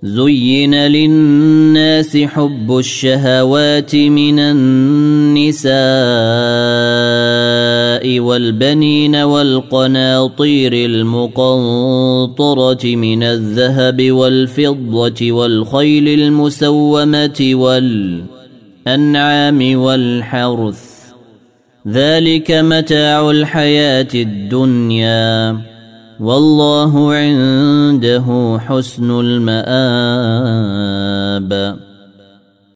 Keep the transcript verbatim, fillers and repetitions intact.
زين للناس حب الشهوات من النساء والبنين والقناطير المقنطرة من الذهب والفضة والخيل المسومة والأنعام والحرث ذلك متاع الحياة الدنيا والله عنده حسن المآب.